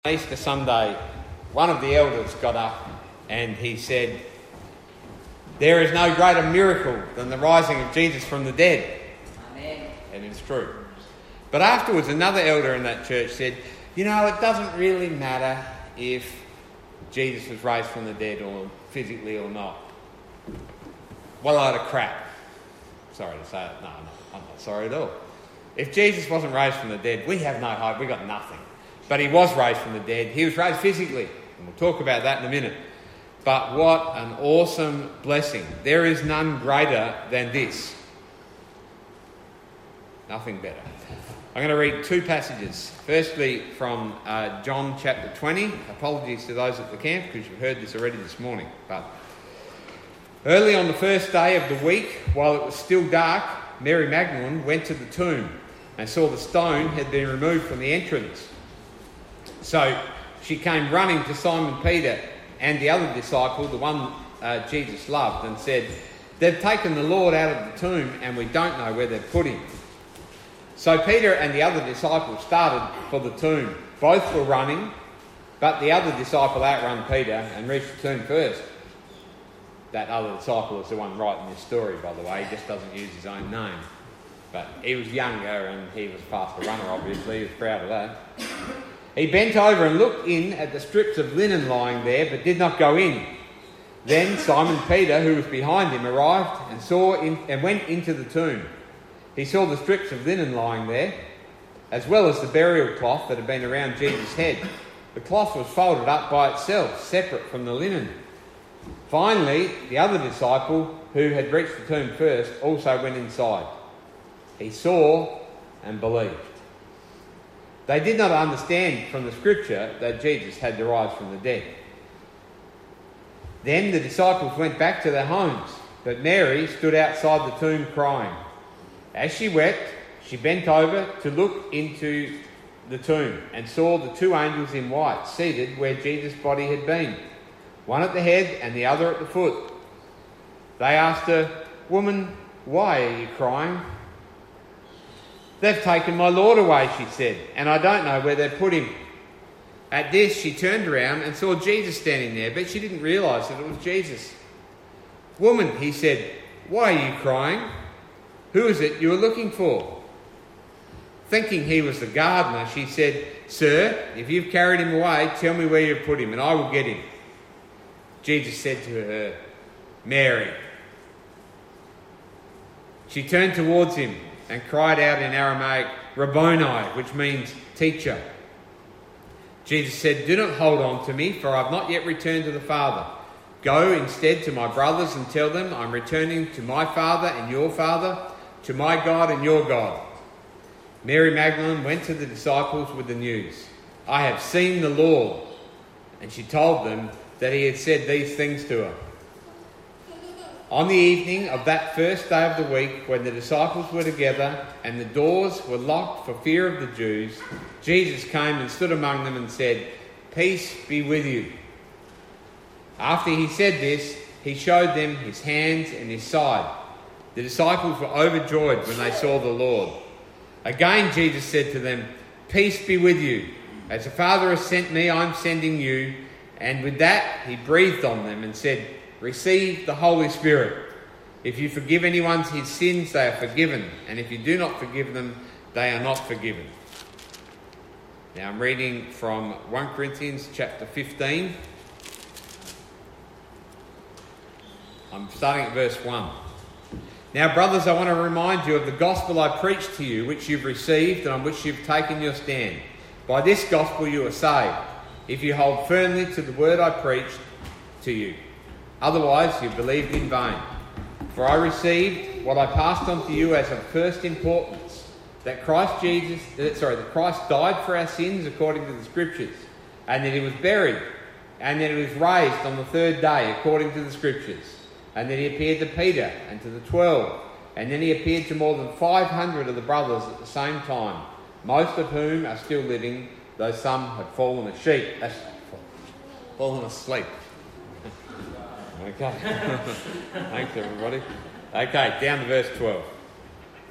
Easter Sunday, one of the elders got up and he said, "There is no greater miracle than the rising of Jesus from the dead." Amen. And it's true. But afterwards, another elder in that church said, "You know, it doesn't really matter if Jesus was raised from the dead or physically or not." What a load of crap. Sorry to say it. No, I'm not sorry at all. If Jesus wasn't raised from the dead, we have no hope. We've got nothing. But he was raised from the dead. He was raised physically. And we'll talk about that in a minute. But what an awesome blessing. There is none greater than this. Nothing better. I'm going to read two passages. Firstly, from John chapter 20. Apologies to those at the camp because you've heard this already this morning. But early on the first day of the week, while it was still dark, Mary Magdalene went to the tomb and saw the stone had been removed from the entrance. So she came running to Simon Peter and the other disciple, the one Jesus loved, and said, "They've taken the Lord out of the tomb and we don't know where they've put him." So Peter and the other disciple started for the tomb. Both were running, but the other disciple outran Peter and reached the tomb first. That other disciple is the one writing this story, by the way. He just doesn't use his own name. But he was younger and he was a faster runner, obviously. He was proud of that. He bent over and looked in at the strips of linen lying there, but did not go in. Then Simon Peter, who was behind him, arrived and went into the tomb. He saw the strips of linen lying there, as well as the burial cloth that had been around Jesus' head. The cloth was folded up by itself, separate from the linen. Finally, the other disciple, who had reached the tomb first, also went inside. He saw and believed. They did not understand from the scripture that Jesus had to rise from the dead. Then the disciples went back to their homes, but Mary stood outside the tomb crying. As she wept, she bent over to look into the tomb and saw the two angels in white seated where Jesus' body had been, one at the head and the other at the foot. They asked her, "Woman, why are you crying?" "They've taken my Lord away," she said, "and I don't know where they've put him." At this, she turned around and saw Jesus standing there, but she didn't realise that it was Jesus. "Woman," he said, "why are you crying? Who is it you are looking for?" Thinking he was the gardener, she said, "Sir, if you've carried him away, tell me where you've put him, and I will get him." Jesus said to her, "Mary." She turned towards him and cried out in Aramaic, "Rabboni," which means teacher. Jesus said, "Do not hold on to me, for I have not yet returned to the Father. Go instead to my brothers and tell them I'm returning to my Father and your Father, to my God and your God." Mary Magdalene went to the disciples with the news, "I have seen the Lord." And she told them that he had said these things to her. On the evening of that first day of the week, when the disciples were together and the doors were locked for fear of the Jews, Jesus came and stood among them and said, "Peace be with you." After he said this, he showed them his hands and his side. The disciples were overjoyed when they saw the Lord. Again Jesus said to them, "Peace be with you. As the Father has sent me, I am sending you." And with that, he breathed on them and said, "Receive the Holy Spirit. If you forgive anyone's his sins, they are forgiven. And if you do not forgive them, they are not forgiven." Now I'm reading from 1 Corinthians chapter 15. I'm starting at verse 1. "Now, brothers, I want to remind you of the gospel I preached to you, which you've received and on which you've taken your stand. By this gospel you are saved, if you hold firmly to the word I preached to you. Otherwise, you believed in vain. For I received what I passed on to you as of first importance, that Christ died for our sins according to the Scriptures, and that he was buried, and that he was raised on the third day according to the Scriptures, and that he appeared to Peter and to the 12, and then he appeared to more than 500 of the brothers at the same time, most of whom are still living, though some have fallen asleep." Okay. Thanks, everybody. Okay, down to verse 12.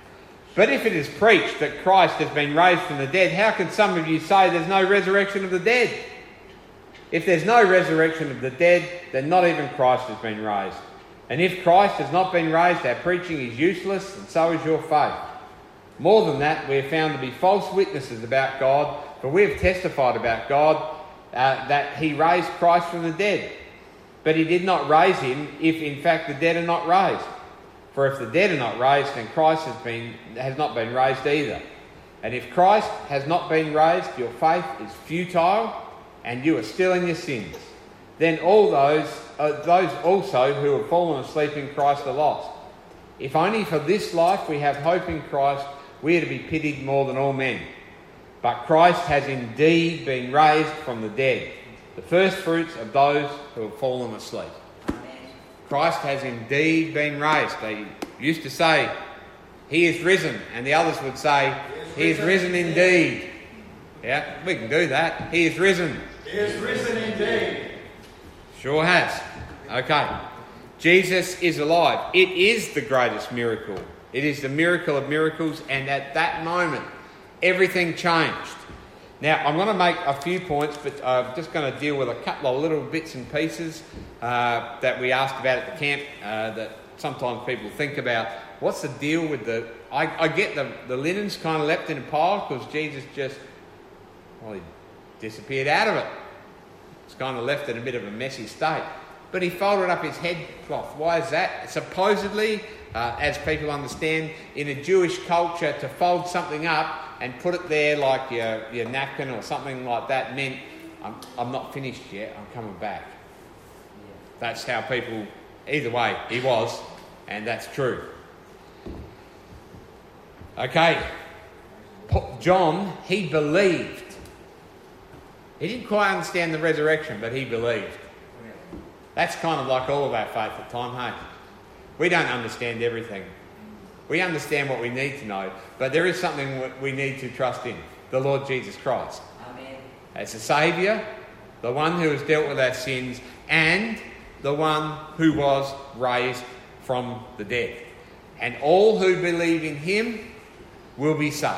But if it is preached that Christ has been raised from the dead, how can some of you say there's no resurrection of the dead? If there's no resurrection of the dead, then not even Christ has been raised. And if Christ has not been raised, our preaching is useless, and so is your faith. More than that, we are found to be false witnesses about God, for we have testified about God that he raised Christ from the dead. But he did not raise him if in fact the dead are not raised. For if the dead are not raised, then Christ has not been raised either. And if Christ has not been raised, your faith is futile, and you are still in your sins. Then all those also who have fallen asleep in Christ are lost. If only for this life we have hope in Christ, we are to be pitied more than all men. But Christ has indeed been raised from the dead, the first fruits of those who have fallen asleep. Christ has indeed been raised. They used to say, he is risen, and the others would say, he is risen indeed. Yeah, we can do that. He is risen. He is risen indeed. Sure has. Okay. Jesus is alive. It is the greatest miracle. It is the miracle of miracles, and at that moment, everything changed. Now, I'm going to make a few points, but I'm just going to deal with a couple of little bits and pieces that we asked about at the camp that sometimes people think about. What's the deal with the... I get the linens kind of left in a pile because Jesus just... well, he disappeared out of it. It's kind of left in a bit of a messy state. But he folded up his headcloth. Why is that? Supposedly, as people understand, in a Jewish culture, to fold something up and put it there like your napkin or something like that meant, I'm not finished yet, I'm coming back. Yeah. That's how people, either way, he was, and that's true. Okay, John, he believed. He didn't quite understand the resurrection, but he believed. That's kind of like all of our faith at times, hey? We don't understand everything. We understand what we need to know, but there is something we need to trust in, the Lord Jesus Christ. Amen. As a Saviour, the one who has dealt with our sins, and the one who was raised from the dead. And all who believe in him will be saved.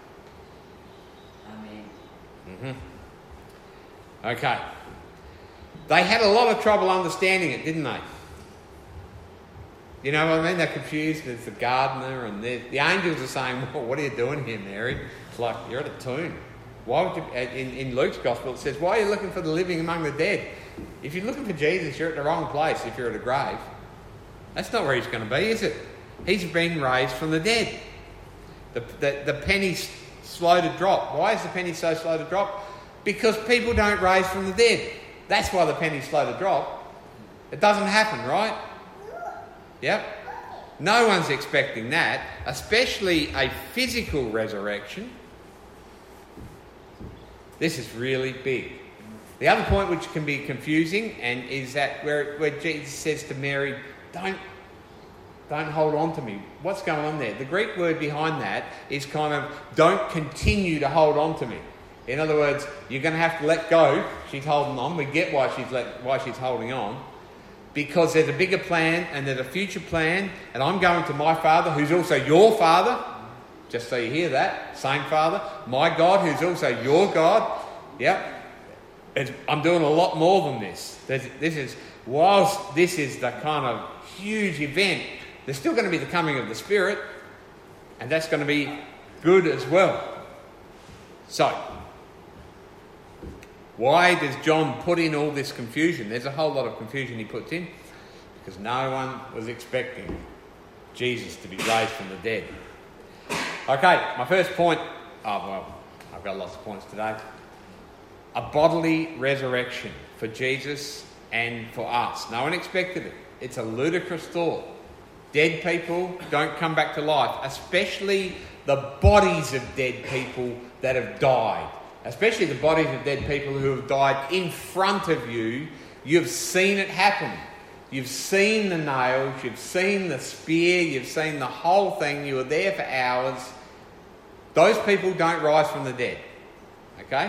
Amen. Okay. They had a lot of trouble understanding it, didn't they? You know what I mean? They're confused. There's the gardener, and the angels are saying, well, what are you doing here, Mary? It's like, you're at a tomb. Why would you? In Luke's Gospel it says, why are you looking for the living among the dead? If you're looking for Jesus, you're at the wrong place if you're at a grave. That's not where he's going to be, is it? He's been raised from the dead. The penny's slow to drop. Why is the penny so slow to drop? Because people don't raise from the dead. That's why the penny's slow to drop. It doesn't happen, right? Yep. No one's expecting that, especially a physical resurrection. This is really big. The other point which can be confusing and is that where Jesus says to Mary, don't hold on to me. What's going on there? The Greek word behind that is kind of don't continue to hold on to me. In other words, you're going to have to let go. She's holding on. We get why she's holding on. Because there's a bigger plan and there's a future plan, and I'm going to my Father, who's also your Father, just so you hear that, same Father, my God, who's also your God. Yep. I'm doing a lot more than this. Whilst this is the kind of huge event, there's still going to be the coming of the Spirit, and that's going to be good as well. So, why does John put in all this confusion? There's a whole lot of confusion he puts in because no one was expecting Jesus to be raised from the dead. Okay, my first point. I've got lots of points today. A bodily resurrection for Jesus and for us. No one expected it. It's a ludicrous thought. Dead people don't come back to life, especially the bodies of dead people that have died. Especially the bodies of dead people who have died in front of you. You've seen it happen. You've seen the nails, you've seen the spear, you've seen the whole thing. You were there for hours. Those people don't rise from the dead. Okay?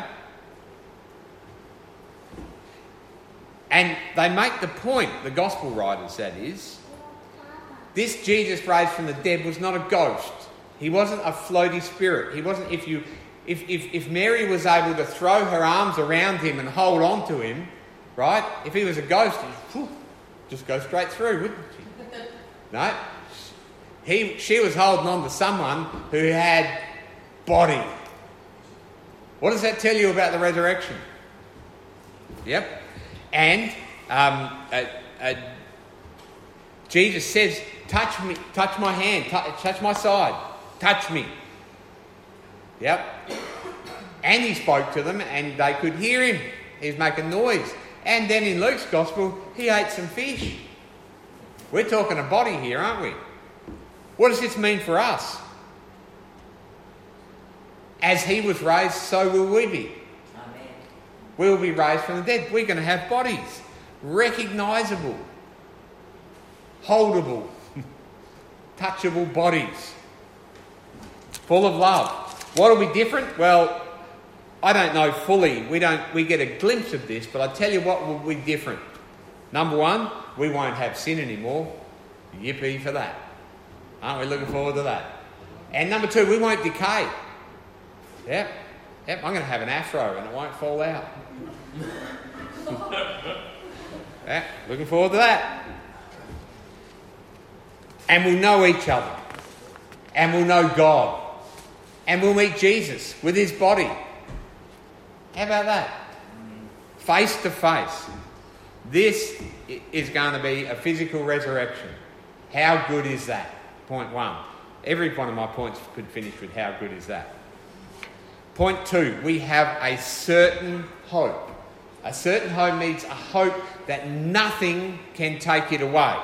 And they make the point, the gospel writers that is, this Jesus raised from the dead was not a ghost. He wasn't a floaty spirit. He wasn't. If Mary was able to throw her arms around him and hold on to him, right? If he was a ghost, he'd just go straight through, wouldn't she? No. She was holding on to someone who had body. What does that tell you about the resurrection? Yep. And Jesus says, touch me, touch my hand, touch my side, touch me. Yep. And he spoke to them and they could hear him. He was making noise. And then in Luke's gospel, he ate some fish. We're talking a body here, aren't we? What does this mean for us? As he was raised, so will we be. Amen. We will be raised from the dead. We're going to have bodies. Recognisable. Holdable. Touchable bodies. Full of love. What will be different? Well, I don't know fully. We get a glimpse of this, but I tell you what will be different. Number one, we won't have sin anymore. Yippee for that. Aren't we looking forward to that? And number two, we won't decay. Yep, I'm going to have an afro and it won't fall out. Yeah, looking forward to that. And we'll know each other. And we'll know God. And we'll meet Jesus with his body. How about that? Face to face. This is going to be a physical resurrection. How good is that? Point one. Every one of my points could finish with how good is that. Point two, we have a certain hope. A certain hope means a hope that nothing can take it away.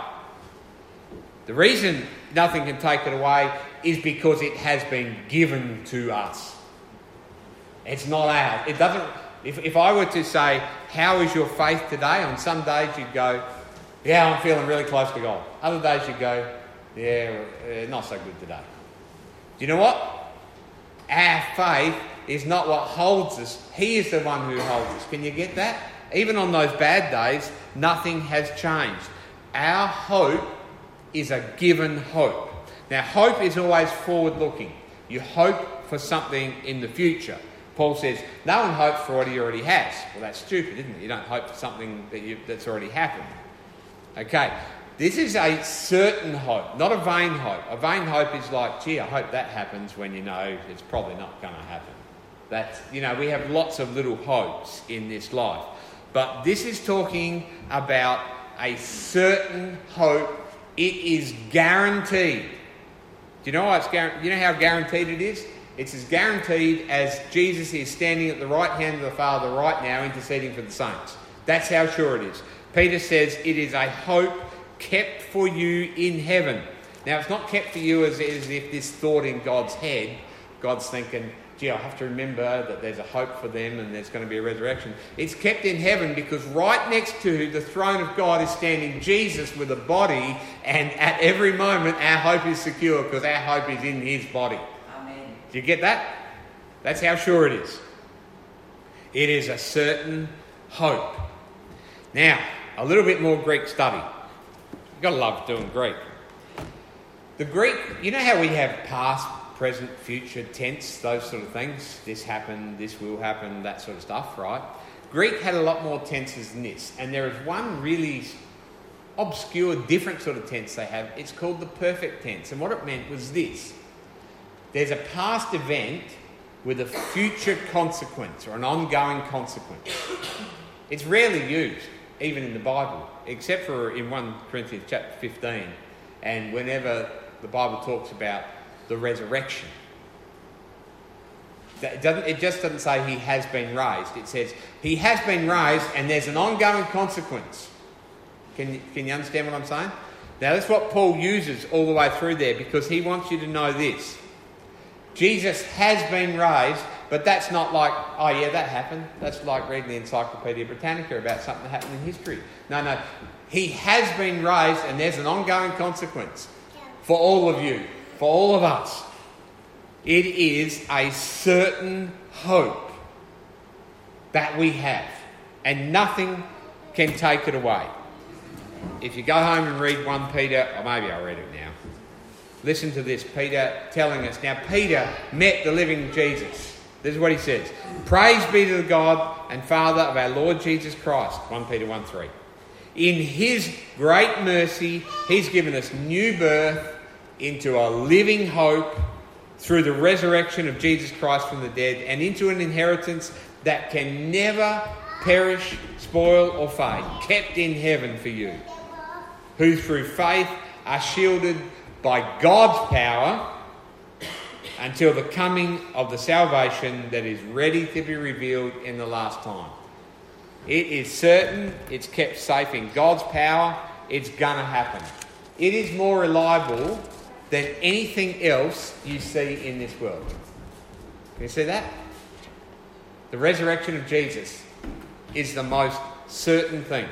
The reason nothing can take it away is because it has been given to us. It's not ours. It doesn't. If I were to say, how is your faith today? On some days you'd go, yeah, I'm feeling really close to God. Other days you'd go, yeah, not so good today. Do you know what? Our faith is not what holds us. He is the one who holds us. Can you get that? Even on those bad days, nothing has changed. Our hope is a given hope. Now, hope is always forward-looking. You hope for something in the future. Paul says, no one hopes for what he already has. Well, that's stupid, isn't it? You don't hope for something that's already happened. Okay, this is a certain hope, not a vain hope. A vain hope is like, gee, I hope that happens when you know it's probably not going to happen. We have lots of little hopes in this life. But this is talking about a certain hope. It is guaranteed. Do you know why it's guaranteed? You know how guaranteed it is? It's as guaranteed as Jesus is standing at the right hand of the Father right now interceding for the saints. That's how sure it is. Peter says it is a hope kept for you in heaven. Now, it's not kept for you as if this thought in God's head, God's thinking, gee, I have to remember that there's a hope for them and there's going to be a resurrection. It's kept in heaven because right next to the throne of God is standing Jesus with a body, and at every moment our hope is secure because our hope is in his body. Amen. Do you get that? That's how sure it is. It is a certain hope. Now, a little bit more Greek study. You've got to love doing Greek. The Greek, you know how we have past, present, future, tense, those sort of things? This happened, this will happen, that sort of stuff, right? Greek had a lot more tenses than this. And there is one really obscure, different sort of tense they have. It's called the perfect tense. And what it meant was this. There's a past event with a future consequence or an ongoing consequence. It's rarely used, even in the Bible, except for in 1 Corinthians chapter 15 and whenever the Bible talks about the resurrection. It just doesn't say he has been raised. It says he has been raised and there's an ongoing consequence. Can you understand what I'm saying? Now that's what Paul uses all the way through there because he wants you to know this. Jesus has been raised, but that's not like, oh yeah, that happened. That's like reading the Encyclopedia Britannica about something that happened in history. No. He has been raised and there's an ongoing consequence for all of you, for all of us. It is a certain hope that we have and nothing can take it away. If you go home and read 1 Peter, or maybe I'll read it now. Listen to this, Peter telling us. Now, Peter met the living Jesus. This is what he says. Praise be to the God and Father of our Lord Jesus Christ. 1 Peter 1:3. In his great mercy, he's given us new birth into a living hope through the resurrection of Jesus Christ from the dead, and into an inheritance that can never perish, spoil or fade, kept in heaven for you, who through faith are shielded by God's power until the coming of the salvation that is ready to be revealed in the last time. It is certain, it's kept safe in God's power, it's going to happen. It is more reliable than anything else you see in this world. Can you see that? The resurrection of Jesus is the most certain thing.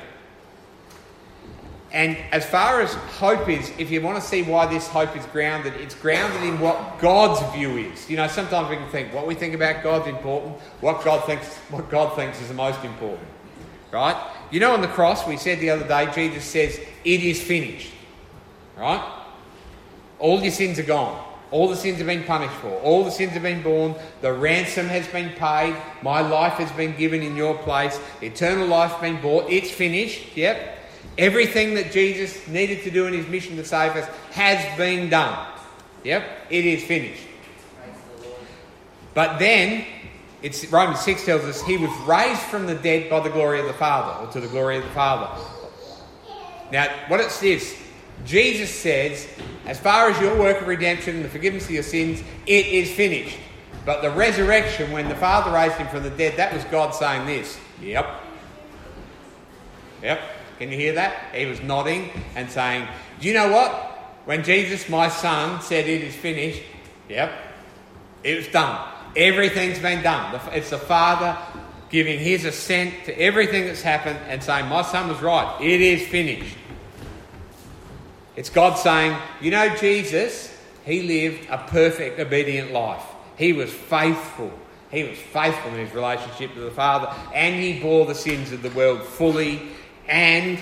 And as far as hope is, if you want to see why this hope is grounded, it's grounded in what God's view is. You know, sometimes we can think what we think about God's important, what God thinks is the most important. Right? You know, on the cross, we said the other day, Jesus says, it is finished. Right? All your sins are gone. All the sins have been punished for. All the sins have been borne. The ransom has been paid. My life has been given in your place. Eternal life has been bought. It's finished. Yep. Everything that Jesus needed to do in his mission to save us has been done. Yep. It is finished. But then, Romans 6 tells us he was raised from the dead by the glory of the Father, or to the glory of the Father. Now, what it's this, Jesus says, as far as your work of redemption and the forgiveness of your sins, it is finished. But the resurrection, when the Father raised him from the dead, that was God saying this. Yep. Yep. Can you hear that? He was nodding and saying, do you know what? When Jesus, my son, said it is finished, yep, it was done. Everything's been done. It's the Father giving his assent to everything that's happened and saying, my son was right. It is finished. It's God saying, you know, Jesus, he lived a perfect, obedient life. He was faithful. He was faithful in his relationship to the Father, and he bore the sins of the world fully, and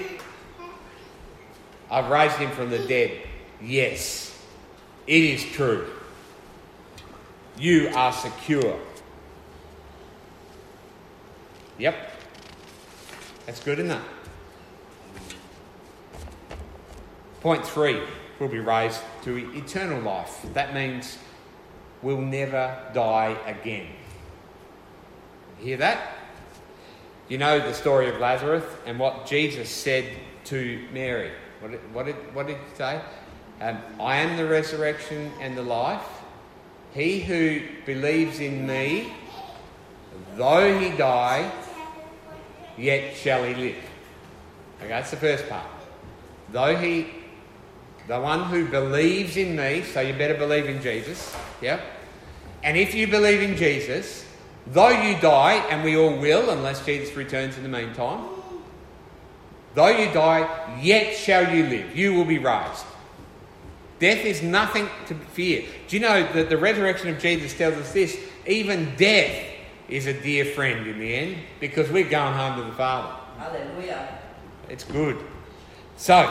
I've raised him from the dead. Yes, it is true. You are secure. Yep. That's good, isn't it? Point 3, we'll be raised to eternal life. That means we'll never die again. You hear that? You know the story of Lazarus and what Jesus said to Mary. What did he say? I am the resurrection and the life. He who believes in me, though he die, yet shall he live. Okay, that's the first part. The one who believes in me, so you better believe in Jesus, yeah? And if you believe in Jesus, though you die, and we all will, unless Jesus returns in the meantime, though you die, yet shall you live. You will be raised. Death is nothing to fear. Do you know that the resurrection of Jesus tells us this? Even death is a dear friend in the end, because we're going home to the Father. Hallelujah. It's good. So,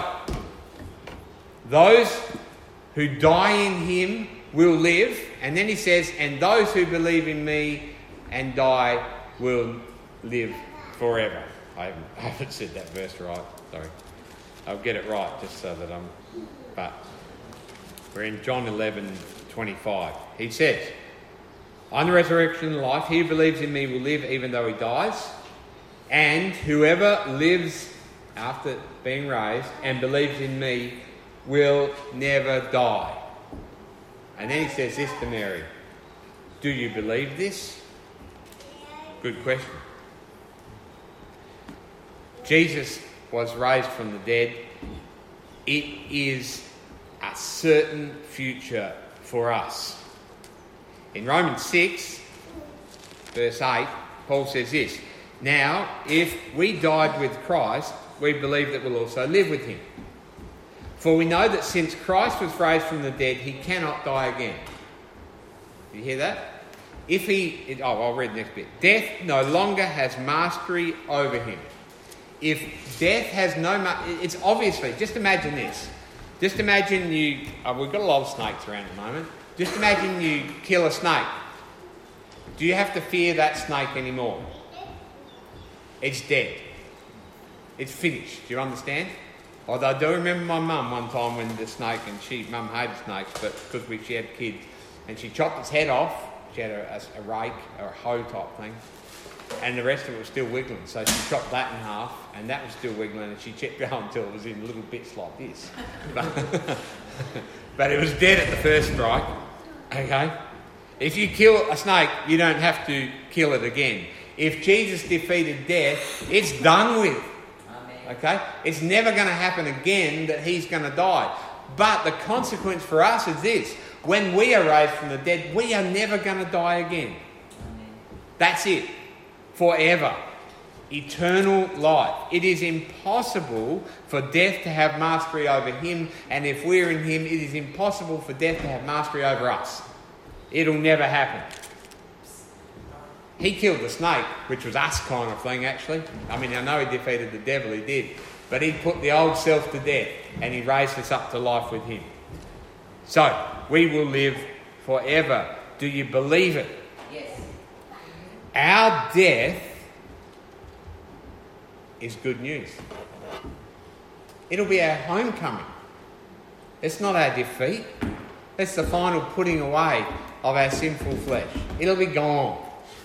those who die in him will live, and then he says, and those who believe in me and die will live forever. I haven't said that verse right, sorry. I'll get it right just so that but we're in John 11:25. He says, I'm the resurrection and life. He who believes in me will live even though he dies. And whoever lives after being raised and believes in me will never die. And then he says this to Mary. Do you believe this? Good question. Jesus was raised from the dead. It is a certain future for us. In Romans 6, verse 8, Paul says this, now, if we died with Christ, we believe that we'll also live with him. For we know that since Christ was raised from the dead, he cannot die again. You hear that? I'll read the next bit. Death no longer has mastery over him. If death has it's obviously, just imagine this. Just imagine we've got a lot of snakes around at the moment. Just imagine you kill a snake. Do you have to fear that snake anymore? It's dead. It's finished. Do you understand? Although I do remember my mum one time when the snake, and mum hated snakes, but because she had kids, and she chopped its head off. She had a rake or a hoe type thing, and the rest of it was still wiggling. So she chopped that in half, and that was still wiggling, and she kept going until it was in little bits like this. But it was dead at the first strike. Okay? If you kill a snake, you don't have to kill it again. If Jesus defeated death, it's done with. Okay? It's never going to happen again that he's going to die. But the consequence for us is this. When we are raised from the dead, we are never going to die again. That's it. Forever. Eternal life. It is impossible for death to have mastery over him, and if we're in him, it is impossible for death to have mastery over us. It'll never happen. He killed the snake, which was us kind of thing, actually. I mean, I know he defeated the devil, he did. But he put the old self to death, and he raised us up to life with him. So, we will live forever. Do you believe it? Yes. Our death is good news. It'll be our homecoming. It's not our defeat. It's the final putting away of our sinful flesh. It'll be gone.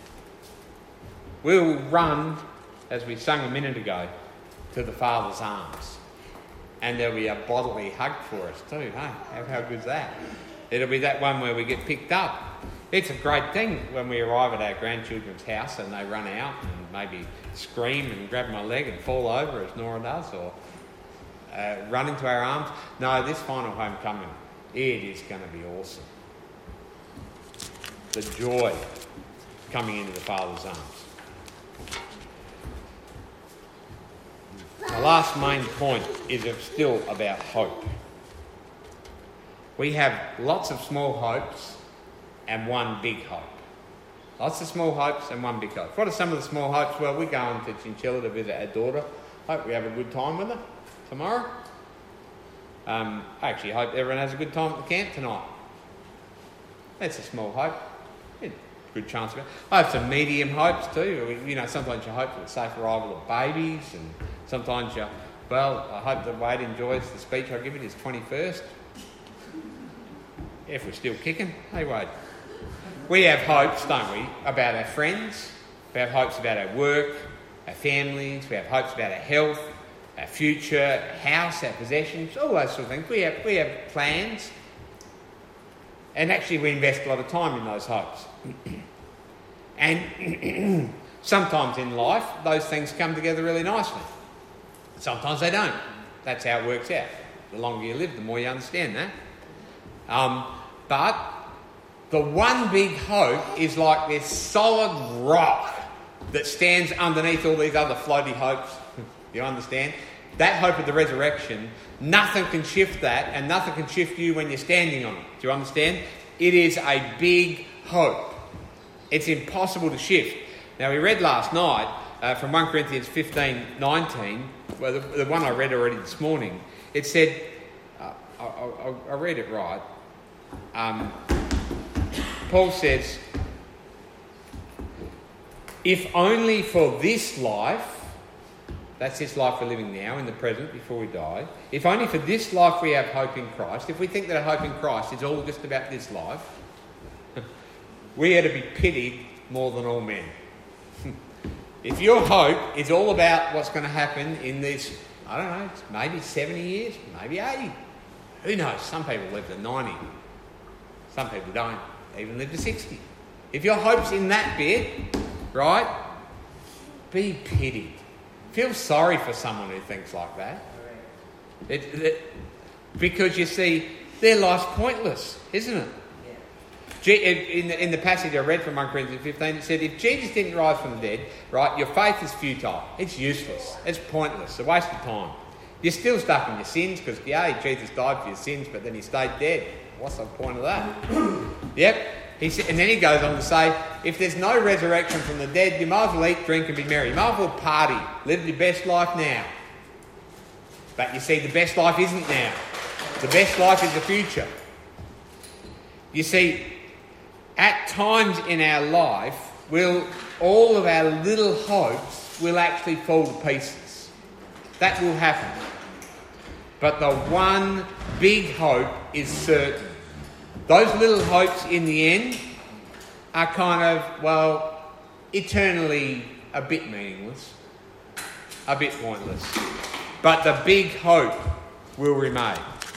We'll run, as we sang a minute ago, to the Father's arms. And there'll be a bodily hug for us too, hey? How good's that? It'll be that one where we get picked up. It's a great thing when we arrive at our grandchildren's house and they run out and maybe scream and grab my leg and fall over as Nora does, or run into our arms. No, this final homecoming, it is going to be awesome. The joy coming into the Father's arms. The last main point is still about hope. We have lots of small hopes and one big hope. Lots of small hopes and one big hope. What are some of the small hopes? Well, we're going to Chinchilla to visit our daughter. Hope we have a good time with her tomorrow. I actually hope everyone has a good time at the camp tonight. That's a small hope. Good chance of it. I have some medium hopes too. You know, sometimes you hope for the safe arrival of babies, and sometimes I hope that Wade enjoys the speech I give at his 21st. If we're still kicking. Hey, Wade. We have hopes, don't we, about our friends. We have hopes about our work, our families. We have hopes about our health, our future, our house, our possessions, all those sort of things. We have plans. And actually we invest a lot of time in those hopes. And sometimes in life, those things come together really nicely. Sometimes they don't. That's how it works out. The longer you live, the more you understand that. But the one big hope is like this solid rock that stands underneath all these other floaty hopes. You understand? That hope of the resurrection, nothing can shift that, and nothing can shift you when you're standing on it. Do you understand? It is a big hope. It's impossible to shift. Now, we read last night from 1 Corinthians 15:19, well, the one I read already this morning. It said, I'll read it right. Paul says, if only for this life, that's this life we're living now, in the present, before we die. If only for this life we have hope in Christ, if we think that our hope in Christ is all just about this life, we are to be pitied more than all men. If your hope is all about what's going to happen in this, I don't know, maybe 70 years, maybe 80. Who knows? Some people live to 90. Some people don't even live to 60. If your hope's in that bit, right, be pitied. Feel sorry for someone who thinks like that. Because you see, their life's pointless, isn't it? In the passage I read from 1 Corinthians 15, it said, if Jesus didn't rise from the dead, right, your faith is futile. It's useless. It's pointless. It's a waste of time. You're still stuck in your sins because, Jesus died for your sins, but then he stayed dead. What's the point of that? Yep. And then he goes on to say, if there's no resurrection from the dead, you might as well eat, drink and be merry. You might as well party. Live your best life now. But you see, the best life isn't now. The best life is the future. You see, at times in our life, all of our little hopes will actually fall to pieces. That will happen. But the one big hope is certain. Those little hopes in the end are kind of, eternally a bit meaningless, a bit pointless. But the big hope will remain.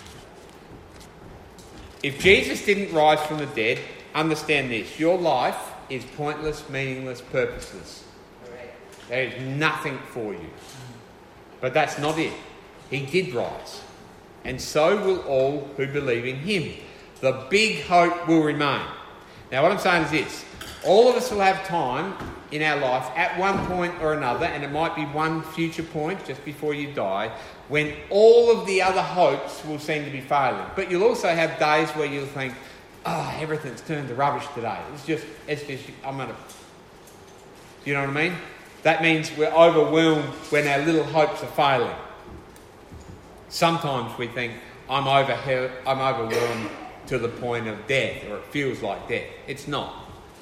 If Jesus didn't rise from the dead, understand this: your life is pointless, meaningless, purposeless. There is nothing for you. But that's not it. He did rise. And so will all who believe in him. The big hope will remain. Now what I'm saying is this: all of us will have time in our life at one point or another, and it might be one future point just before you die, when all of the other hopes will seem to be failing. But you'll also have days where you'll think, everything's turned to rubbish today. It's just, I'm going to... You know what I mean? That means we're overwhelmed when our little hopes are failing. Sometimes we think, I'm overwhelmed to the point of death, or it feels like death. It's not.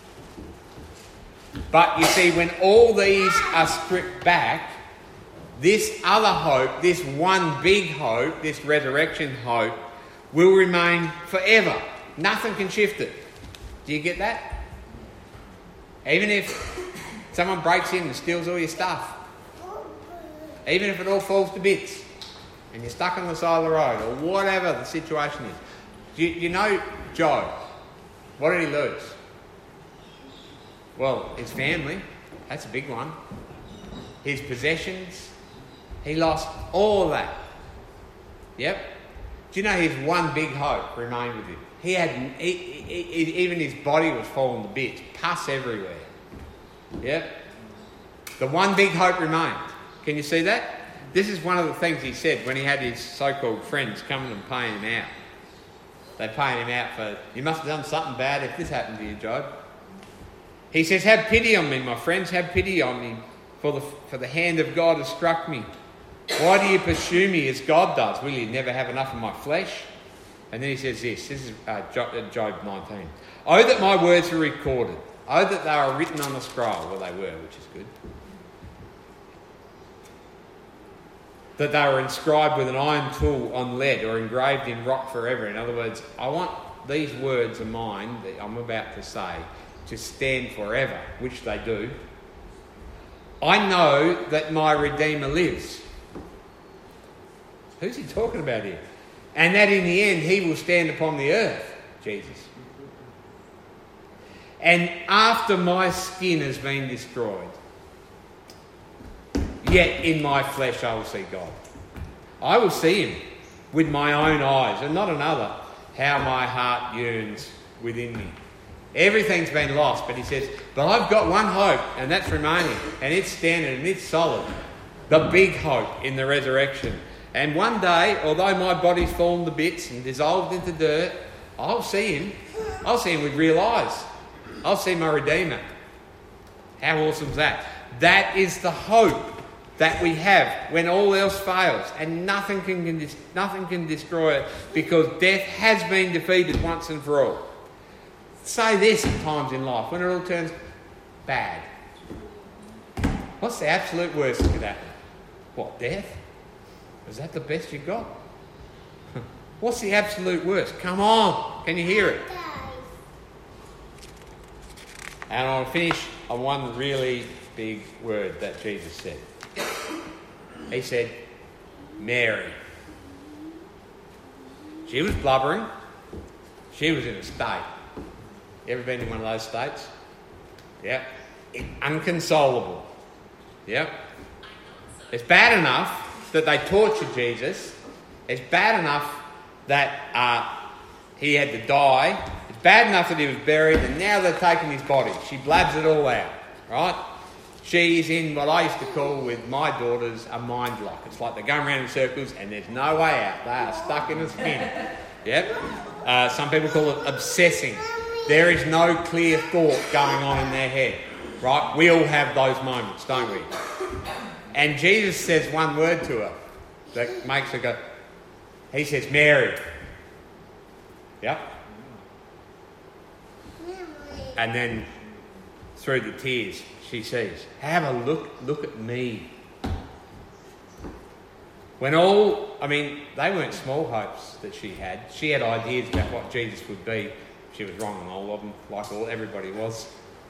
But you see, when all these are stripped back, this other hope, this one big hope, this resurrection hope, will remain forever. Nothing can shift it. Do you get that? Even if someone breaks in and steals all your stuff, even if it all falls to bits and you're stuck on the side of the road, or whatever the situation is. You know Job. What did he lose? Well, his family. That's a big one. His possessions. He lost all of that. Yep. Do you know his one big hope remained with him? He had, even his body was falling to bits. Pus everywhere. Yep. The one big hope remained. Can you see that? This is one of the things he said when he had his so-called friends coming and paying him out. They paying him out for, you must have done something bad if this happened to you, Job. He says, have pity on me, my friends, have pity on me, for the hand of God has struck me. Why do you pursue me as God does? Will you never have enough of my flesh? And then he says this is Job 19. Oh, that my words were recorded. Oh, that they are written on the scroll. Well, they were, which is good. That they were inscribed with an iron tool on lead, or engraved in rock forever. In other words, I want these words of mine that I'm about to say to stand forever, which they do. I know that my Redeemer lives. Who's he talking about here? And that in the end he will stand upon the earth, Jesus. And after my skin has been destroyed, yet in my flesh I will see God. I will see him with my own eyes, and not another. How my heart yearns within me. Everything's been lost, but he says, but I've got one hope, and that's remaining, and it's standing, and it's solid. The big hope in the resurrection. And one day, although my body's fallen to bits and dissolved into dirt, I'll see him. I'll see him with real eyes. I'll see my Redeemer. How awesome is that? That is the hope that we have when all else fails, and nothing can destroy it, because death has been defeated once and for all. Say this at times in life when it all turns bad. What's the absolute worst that could happen? What, death? Is that the best you got? What's the absolute worst? Come on, can you hear it? And I'll finish on one really big word that Jesus said. He said, Mary. She was blubbering. She was in a state. You ever been in one of those states? Yep. Inconsolable. Yep. It's bad enough that they tortured Jesus. It's bad enough that he had to die. It's bad enough that he was buried, and now they're taking his body. She blabs it all out, right? She's in what I used to call with my daughters a mind lock. It's like they're going around in circles and there's no way out. They are stuck in a spin. Yep. Some people call it obsessing. There is no clear thought going on in their head, right? We all have those moments, don't we? And Jesus says one word to her that makes her go, He says, Mary. Yep. And then through the tears, she says, have a look at me. They weren't small hopes that she had. She had ideas about what Jesus would be. She was wrong on all of them, like everybody was.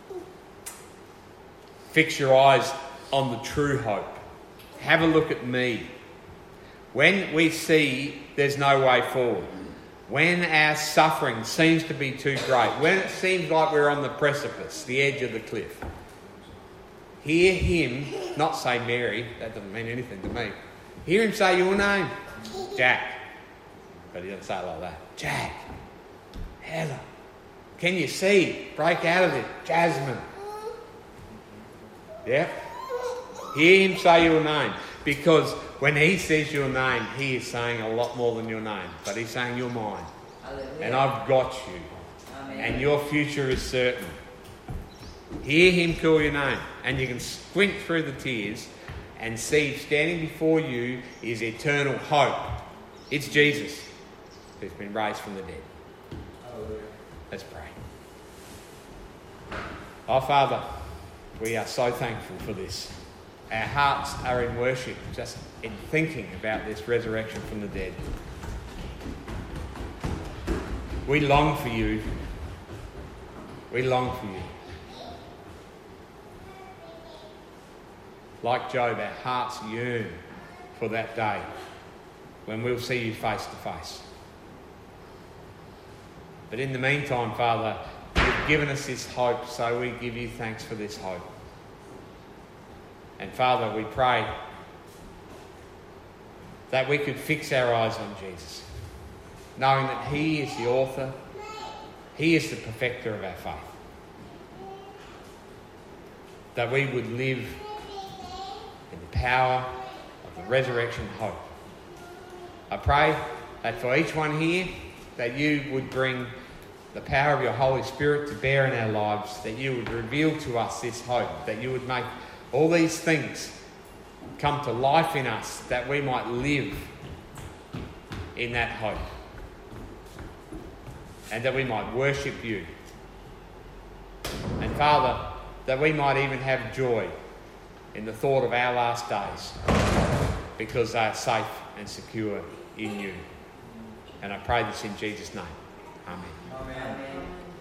Fix your eyes on the true hope. Have a look at me. When we see there's no way forward, when our suffering seems to be too great, when it seems like we're on the precipice, the edge of the cliff, hear him not say Mary, that doesn't mean anything to me. Hear him say your name, Jack. But he doesn't say it like that. Jack, Heather, can you see? Break out of it, Jasmine. Yeah? Hear him say your name. Because when he says your name, he is saying a lot more than your name. But he's saying you're mine. Hallelujah. And I've got you. Amen. And your future is certain. Hear him call your name. And you can squint through the tears and see standing before you is eternal hope. It's Jesus who's been raised from the dead. Hallelujah. Let's pray. Our Father, we are so thankful for this. Our hearts are in worship, just in thinking about this resurrection from the dead. We long for you. We long for you. Like Job, our hearts yearn for that day when we'll see you face to face. But in the meantime, Father, you've given us this hope, so we give you thanks for this hope. And Father, we pray that we could fix our eyes on Jesus, knowing that he is the author, he is the perfecter of our faith. That we would live in the power of the resurrection hope. I pray that for each one here, that you would bring the power of your Holy Spirit to bear in our lives, that you would reveal to us this hope, that you would make all these things come to life in us, that we might live in that hope. And that we might worship you. And Father, that we might even have joy in the thought of our last days, because they are safe and secure in you. And I pray this in Jesus' name. Amen. Amen.